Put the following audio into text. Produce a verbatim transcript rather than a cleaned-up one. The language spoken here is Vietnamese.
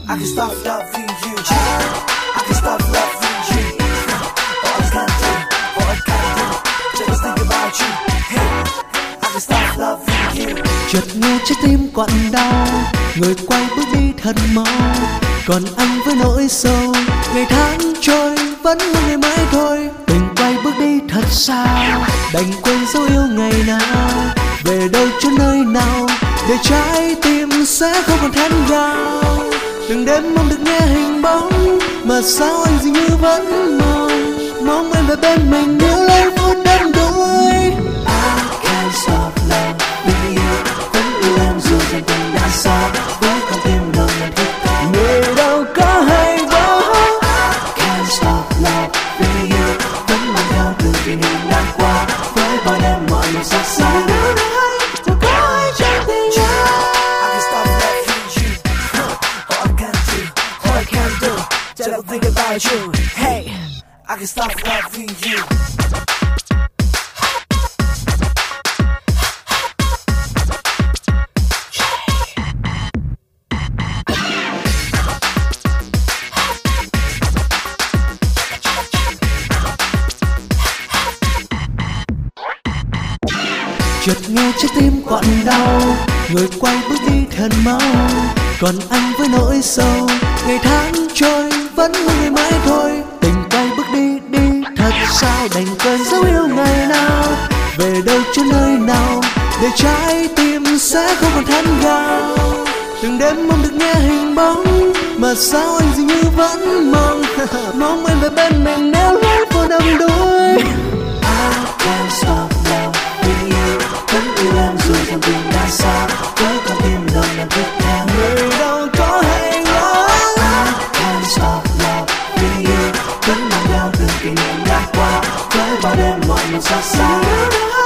I can stop loving you. I can stop loving you. All I can do, all I can do, just think about you. Hey, I can stop loving you. Chợt nghe trái tim quặn đau, người quay bước đi thật mau, còn anh với nỗi sầu. Ngày tháng trôi vẫn một ngày mãi thôi, tình quay bước đi thật xa, đành quên dấu yêu ngày nào. Về đâu chỗ nơi nào để trái tim sẽ không còn thét gào. Từng đêm mong được nghe hình bóng, mà sao anh dường như vẫn mong, mong em về bên mình nếu lấy phút đắm đuối. I can't stop loving you. Vẫn yêu em dù rằng tình đã xa, với con tim đâu nhận thức ta. Người đâu có hay đâu. I can't stop loving you. Vẫn mang theo từng kỷ niệm đã qua, với bao đêm mọi người xa xa. Đâu có ai trong tình yêu. I can stop loving you. All I can do, all I can do, just think about you. Hey, I can stop loving you. Chợt nghe trái tim quặn đau, người quay bước đi thật mau, còn anh với nỗi sầu. Ngày tháng trôi vẫn một ngày mãi thôi, tình quay bước đi đi thật sao, đành quên dấu yêu ngày nào. Về đâu chỗ nơi nào để trái tim sẽ không còn thét gào. Từng đêm mong được nghe hình bóng, mà sao anh dường như vẫn mong, mong em về bên mình nếu lấy vô đắm đuối. I can't stop loving you. Vẫn yêu em dù rằng tình đã xa, với con tim đâu nhận thức em. Người đâu có hay đâu. I can't stop loving you. Vẫn mang theo từng kỷ niệm đã qua, với bao đêm mọi người xa xa.